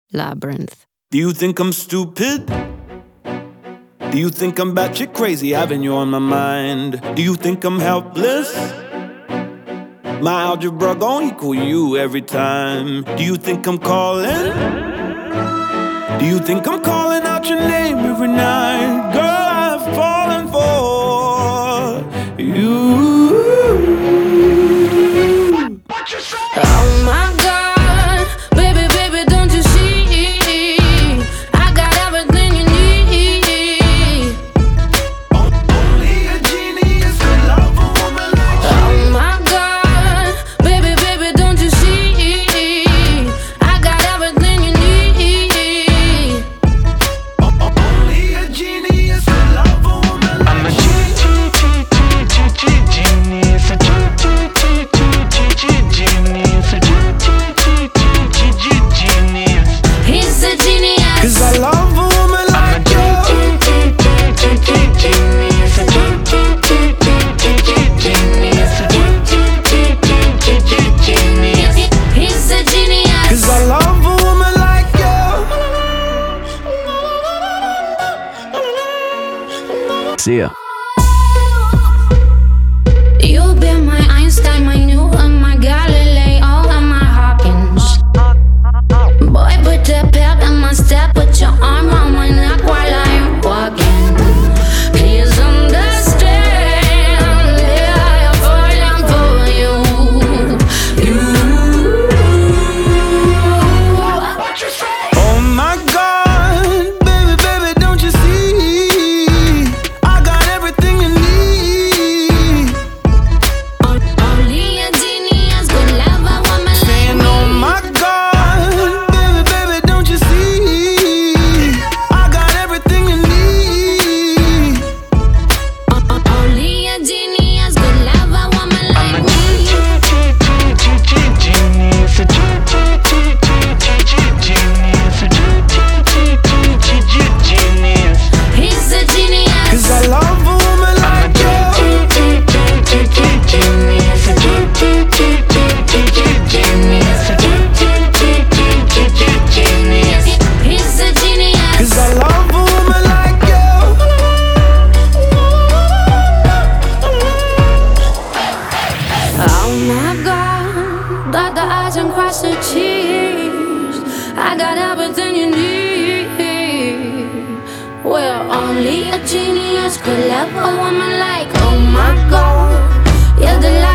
Labyrinth. Do you think I'm stupid? Do you think I'm batshit crazy, having you on my mind? Do you think I'm helpless? My algebra gon' equal you every time. Do you think I'm calling? Do you think I'm calling out your name every night? Girl, I've fallen for you. What you say? Oh my God, baby, baby, don't you see? I got everything you need. Only a genius could love a woman like you. Oh my God, baby, baby, don't you see? I got everything you need. Only a genius could love a woman like you. Genius, genius. He's a genius. 'Cause I love a woman like you. He's a genius. 'Cause I love a woman like you. See ya. You've been my Einstein, my Newton, my Galileo, and my Hawkins. Boy, put the pep in my step, put your arm around my neck while I'm walking. Please understand, yeah, I'm falling for you. What you say? Oh my God, baby, baby, don't you see? I got everything you need. Only a genius could love a woman like Saying, me. oh my God, baby, baby, don't you see? I got everything you need. Only a genius could love a woman like me. He's a genius. 'Cause I love a woman like you. He's a genius. 'Cause I love a woman like you. Oh my God, dot the I's and cross the T's. I got everything you need. Well, only a genius could love a woman like, oh my God, you're the